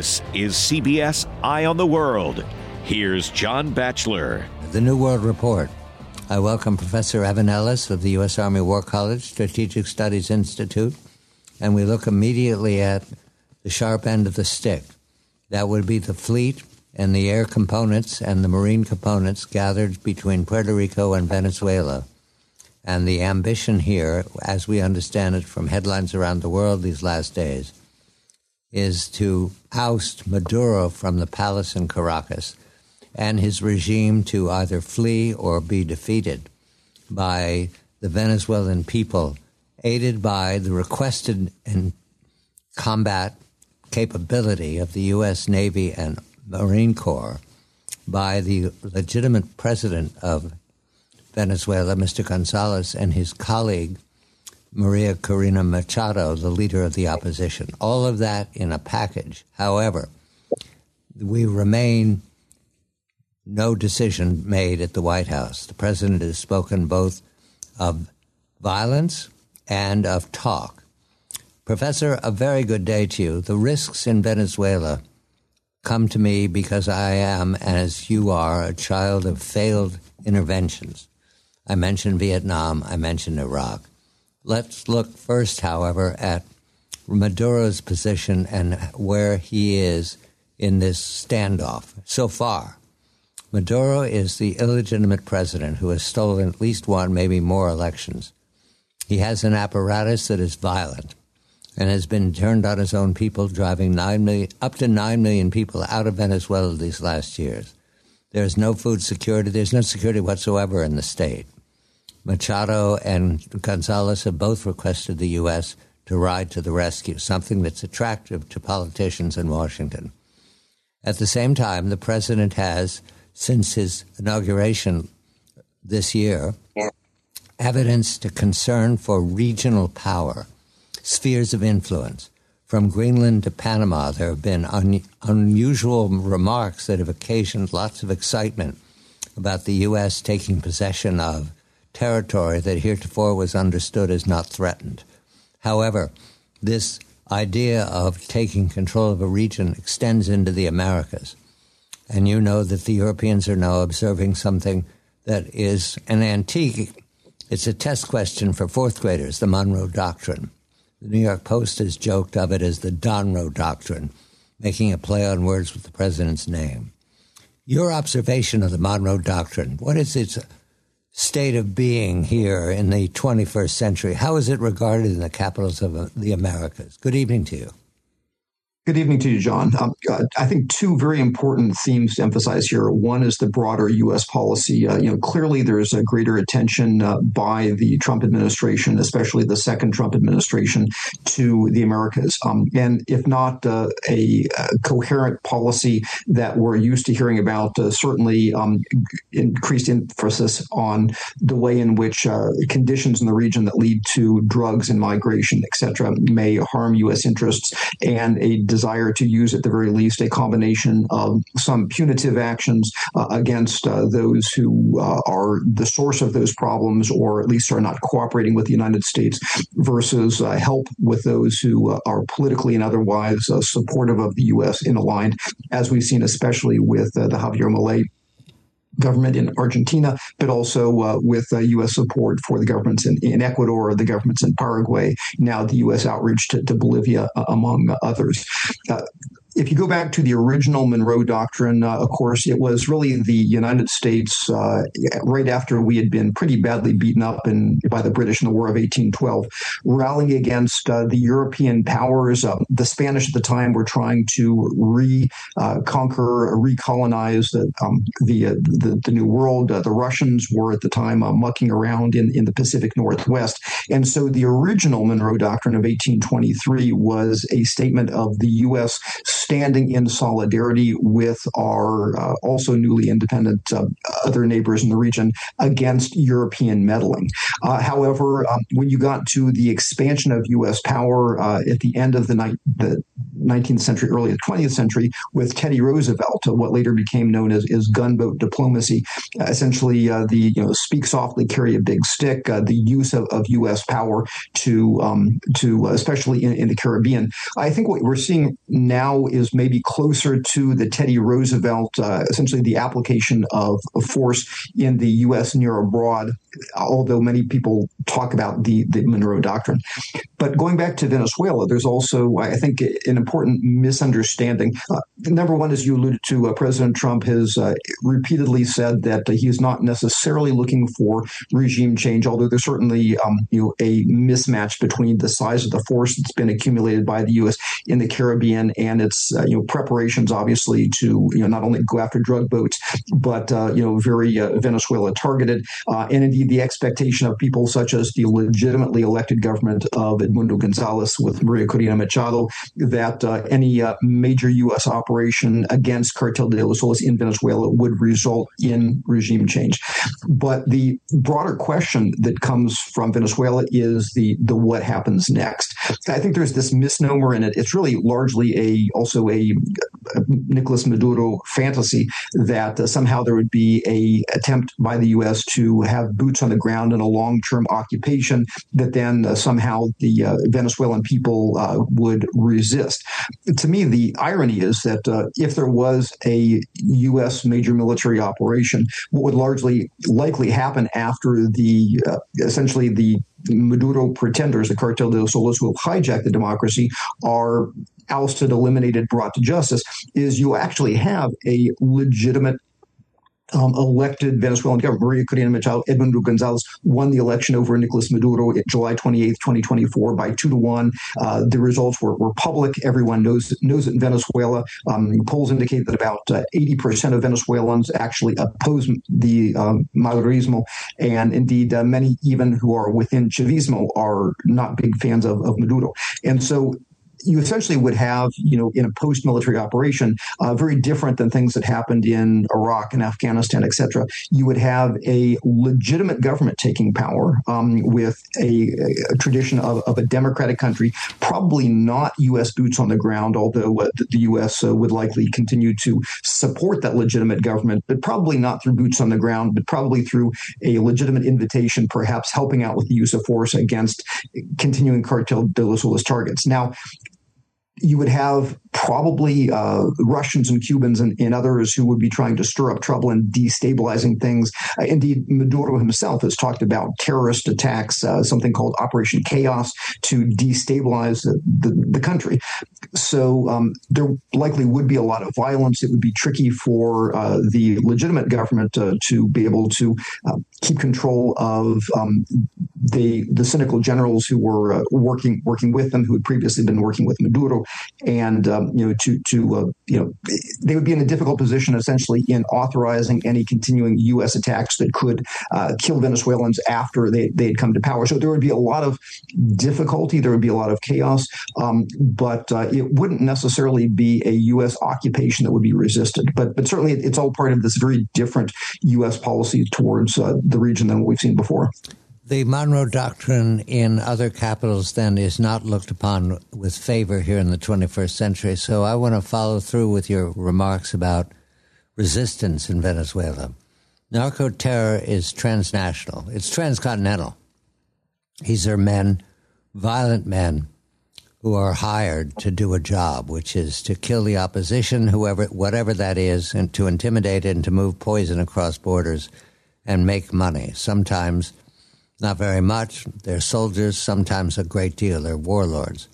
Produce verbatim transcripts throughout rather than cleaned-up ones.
This is C B S Eye on the World. Here's John Batchelor. The New World Report. I welcome Professor Evan Ellis of the U S. Army War College Strategic Studies Institute, and we look immediately at the sharp end of the stick. That would be the fleet and the air components and the marine components gathered between Puerto Rico and Venezuela. And the ambition here, as we understand it from headlines around the world these last days, is to oust Maduro from the palace in Caracas and his regime to either flee or be defeated by the Venezuelan people, aided by the requested and combat capability of the U S. Navy and Marine Corps, by the legitimate president of Venezuela, Mister Gonzalez, and his colleague, Maria Corina Machado, the leader of the opposition. All of that in a package. However, we remain no decision made at the White House. The president has spoken both of violence and of talk. Professor, a very good day to you. The risks in Venezuela come to me because I am, as you are, a child of failed interventions. I mentioned Vietnam. I mentioned Iraq. Let's look first, however, at Maduro's position and where he is in this standoff so far. Maduro is the illegitimate president who has stolen at least one, maybe more elections. He has an apparatus that is violent and has been turned on his own people, driving nine million, up to nine million people out of Venezuela these last years. There's no food security. There's no security whatsoever in the state. Machado and Gonzalez have both requested the U S to ride to the rescue, something that's attractive to politicians in Washington. At the same time, the president has, since his inauguration this year, evidenced a concern for regional power, spheres of influence. From Greenland to Panama, there have been un- unusual remarks that have occasioned lots of excitement about the U S taking possession of territory that heretofore was understood as not threatened. However, this idea of taking control of a region extends into the Americas. And you know that the Europeans are now observing something that is an antique. It's a test question for fourth graders, the Monroe Doctrine. The New York Post has joked of it as the Donroe Doctrine, making a play on words with the president's name. Your observation of the Monroe Doctrine, what is its state of being here in the twenty-first century? How is it regarded in the capitals of the Americas? Good evening to you. Good evening to you, John. Um, I think two very important themes to emphasize here. One is the broader U S policy. Uh, you know, clearly there's a greater attention uh, by the Trump administration, especially the second Trump administration, to the Americas. Um, and if not uh, a, a coherent policy that we're used to hearing about, uh, certainly um, increased emphasis on the way in which uh, conditions in the region that lead to drugs and migration, et cetera, may harm U S interests, and a desire to use, at the very least, a combination of some punitive actions uh, against uh, those who uh, are the source of those problems, or at least are not cooperating with the United States, versus uh, help with those who uh, are politically and otherwise uh, supportive of the U S and aligned, as we've seen especially with uh, the Javier Milei government in Argentina, but also uh, with uh, U S support for the governments in, in Ecuador, the governments in Paraguay, now the U S outreach to, to Bolivia, uh, among others. Uh, If you go back to the original Monroe Doctrine, uh, of course, it was really the United States, uh, right after we had been pretty badly beaten up in, by the British in the War of eighteen twelve, rallying against uh, the European powers. Uh, the Spanish at the time were trying to reconquer, uh, recolonize the, um, the, uh, the the New World. Uh, the Russians were at the time uh, mucking around in, in the Pacific Northwest. And so the original Monroe Doctrine of eighteen twenty-three was a statement of the U S standing in solidarity with our uh, also newly independent uh, other neighbors in the region against European meddling. Uh, however, um, when you got to the expansion of U S power uh, at the end of the, ni- the nineteenth century, early twentieth century with Teddy Roosevelt, what later became known as, as gunboat diplomacy. Uh, essentially, uh, the you know speak softly, carry a big stick, uh, the use of, of U S power to um, to uh, especially in, in the Caribbean. I think what we're seeing now is maybe closer to the Teddy Roosevelt, uh, essentially the application of, of force in the U S near abroad, although many people talk about the, the Monroe Doctrine. But going back to Venezuela, there's also, I think, an important misunderstanding. Uh, number one, as you alluded to, uh, President Trump has uh, repeatedly said that uh, he is not necessarily looking for regime change, although there's certainly um, you know, a mismatch between the size of the force that's been accumulated by the U S in the Caribbean and its uh, you know preparations, obviously, to you know not only go after drug boats, but uh, you know very uh, Venezuela targeted, uh, and indeed the expectation of people such as the legitimately elected government of Edmundo Gonzalez with Maria Corina Machado that uh, any uh, major U S operation against Cartel de los Soles in Venezuela would result in regime change. But the broader question that comes from Venezuela is the the what happens next. I think there's this misnomer in it. It's really largely a also a, a Nicolas Maduro fantasy that uh, somehow there would be a attempt by the U S to have boots on the ground in a long-term occupation that then uh, somehow the uh, Venezuelan people uh, would resist. To me, the irony is that uh, if there was a U S major military operation, what would largely likely happen after the uh, essentially the Maduro pretenders, the Cartel de los Soles, who have hijacked the democracy, are ousted, eliminated, brought to justice, is you actually have a legitimate Um, elected Venezuelan government. Maria Corina Machado, Edmundo Gonzalez won the election over Nicolas Maduro at July twenty-eighth, twenty twenty-four by two to one. Uh, the results were, were public. Everyone knows, knows it in Venezuela. Um, polls indicate that about uh, eighty percent of Venezuelans actually oppose the um, Madurismo. And indeed, uh, many even who are within Chavismo are not big fans of, of Maduro. And so you essentially would have, you know, in a post-military operation, uh, very different than things that happened in Iraq and Afghanistan, et cetera. You would have a legitimate government taking power um, with a, a tradition of, of a democratic country, probably not U S boots on the ground, although uh, the U S uh, would likely continue to support that legitimate government, but probably not through boots on the ground, but probably through a legitimate invitation, perhaps helping out with the use of force against continuing Cartel de los Soles targets. Now, you would have probably uh, Russians and Cubans and, and others who would be trying to stir up trouble and destabilizing things. Uh, indeed, Maduro himself has talked about terrorist attacks, uh, something called Operation Chaos, to destabilize the, the, the country. So um, there likely would be a lot of violence. It would be tricky for uh, the legitimate government uh, to be able to uh, keep control of um, the the cynical generals who were uh, working working with them, who had previously been working with Maduro, and um, you know to to uh, you know they would be in a difficult position essentially in authorizing any continuing U S attacks that could uh, kill Venezuelans after they they had come to power. So there would be a lot of difficulty. There would be a lot of chaos, um, but uh, it wouldn't necessarily be a U S occupation that would be resisted. But but certainly it's all part of this very different U S policy towards uh, the region than what we've seen before. The Monroe Doctrine in other capitals, then, is not looked upon with favor here in the twenty-first century. So I want to follow through with your remarks about resistance in Venezuela. Narco-terror is transnational. It's transcontinental. These are men, violent men, who are hired to do a job, which is to kill the opposition, whoever, whatever that is, and to intimidate it and to move poison across borders and make money. Sometimes not very much. They're soldiers, sometimes a great deal. They're warlords.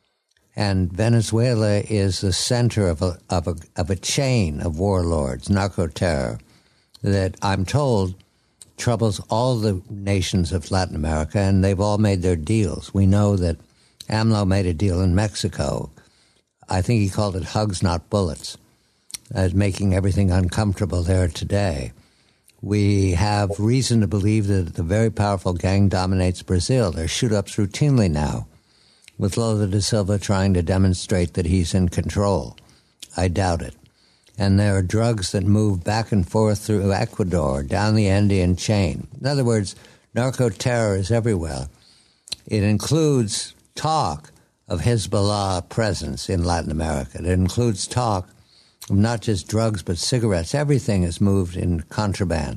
And Venezuela is the center of a, of a, of a chain of warlords, narco-terror, that I'm told troubles all the nations of Latin America, and they've all made their deals. We know that AMLO made a deal in Mexico. I think he called it hugs, not bullets, as making everything uncomfortable there today. We have reason to believe that the very powerful gang dominates Brazil. There are shoot-ups routinely now, with Lula da Silva trying to demonstrate that he's in control. I doubt it. And there are drugs that move back and forth through Ecuador, down the Andean chain. In other words, narco-terror is everywhere. It includes talk of Hezbollah presence in Latin America. It includes talk of not just drugs, but cigarettes. Everything is moved in contraband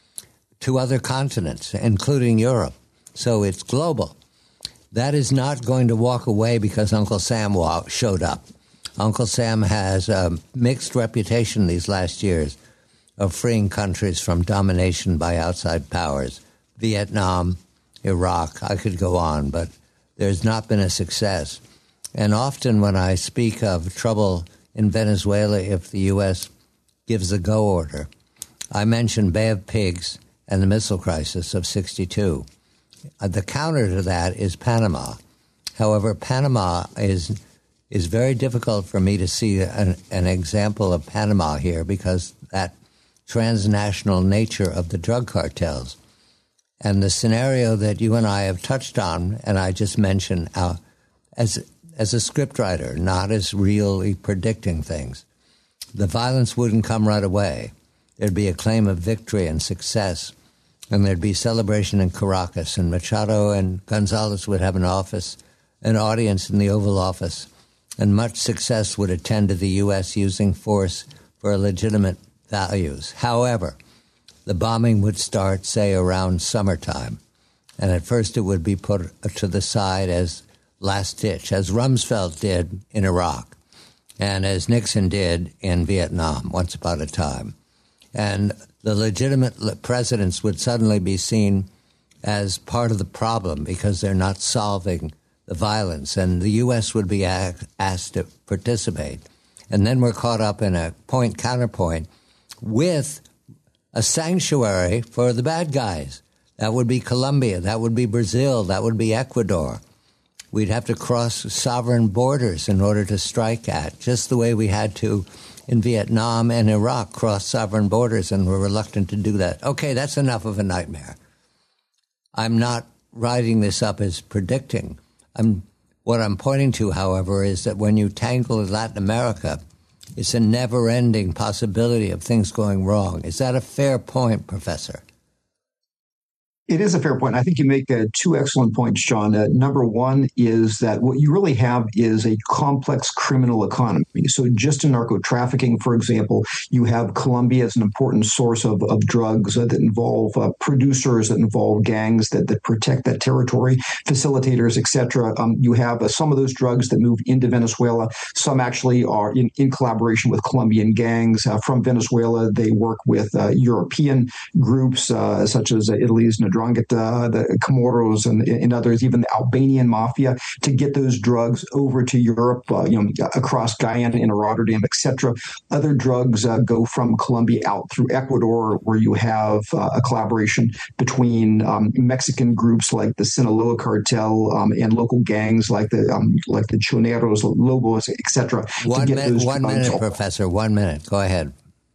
to other continents, including Europe. So it's global. That is not going to walk away because Uncle Sam showed up. Uncle Sam has a mixed reputation these last years of freeing countries from domination by outside powers. Vietnam, Iraq, I could go on, but there's not been a success. And often when I speak of trouble in Venezuela, if the U S gives a go order, I mention Bay of Pigs and the missile crisis of sixty-two. Uh, the counter to that is Panama. However, Panama is is very difficult for me to see an, an example of Panama here because that transnational nature of the drug cartels. And the scenario that you and I have touched on, and I just mentioned uh, as as a scriptwriter, not as really predicting things, the violence wouldn't come right away. There'd be a claim of victory and success, and there'd be celebration in Caracas, and Machado and Gonzalez would have an office, an audience in the Oval Office, and much success would attend to the U S using force for legitimate values. However, the bombing would start, say, around summertime, and at first it would be put to the side as last ditch, as Rumsfeld did in Iraq, and as Nixon did in Vietnam once upon a time. And the legitimate presidents would suddenly be seen as part of the problem because they're not solving the violence, and the U S would be asked to participate. And then we're caught up in a point-counterpoint with a sanctuary for the bad guys. That would be Colombia, that would be Brazil, that would be Ecuador. We'd have to cross sovereign borders in order to strike at, just the way we had to in Vietnam and Iraq cross sovereign borders, and we're reluctant to do that. Okay, that's enough of a nightmare. I'm not writing this up as predicting. I'm, what I'm pointing to, however, is that when you tangle in Latin America, it's a never-ending possibility of things going wrong. Is that a fair point, Professor? It is a fair point. I think you make uh, two excellent points, John. Uh, number one is that what you really have is a complex criminal economy. So just in narco trafficking, for example, you have Colombia as an important source of, of drugs uh, that involve uh, producers, that involve gangs that, that protect that territory, facilitators, et cetera. Um, you have uh, some of those drugs that move into Venezuela. Some actually are in, in collaboration with Colombian gangs. Uh, from Venezuela, they work with uh, European groups uh, such as uh, Italy's Ndrangheta, the Comoros, and, and others, even the Albanian mafia, to get those drugs over to Europe, uh, you know, across Guyana into Rotterdam, et cetera. Other drugs uh, go from Colombia out through Ecuador, where you have uh, a collaboration between um, Mexican groups like the Sinaloa cartel um, and local gangs like the um, like the Choneros, Lobos, et cetera. One, minute, one minute, Professor. One minute. Go ahead.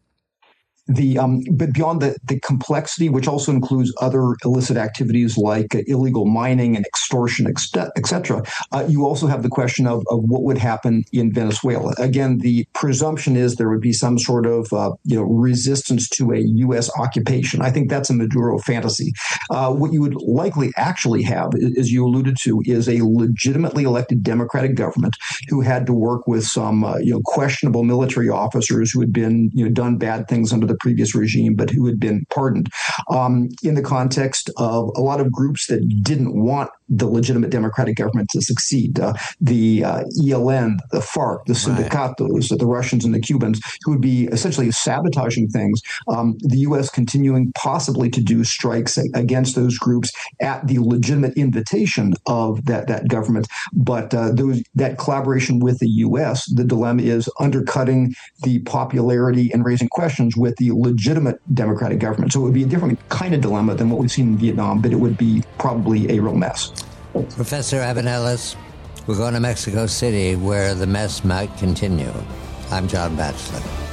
The um, but beyond the, the complexity, which also includes other illicit activities like uh, illegal mining and extortion, et cetera, uh, you also have the question of, of what would happen in Venezuela. Again, the presumption is there would be some sort of uh, you know resistance to a U S occupation. I think that's a Maduro fantasy. Uh, what you would likely actually have, as you alluded to, is a legitimately elected democratic government who had to work with some uh, you know questionable military officers who had been you know done bad things under the previous regime, but who had been pardoned um, in the context of a lot of groups that didn't want the legitimate democratic government to succeed. Uh, the uh, E L N, the FARC, the Sindicatos, right. the Russians and the Cubans, who would be essentially sabotaging things. Um, the U S continuing possibly to do strikes against those groups at the legitimate invitation of that, that government. But uh, those, that collaboration with the U S, the dilemma is undercutting the popularity and raising questions with the legitimate democratic government. So it would be a different kind of dilemma than what we've seen in Vietnam, but it would be probably a real mess. Professor Evan Ellis, we're going to Mexico City, where the mess might continue. I'm John Batchelor.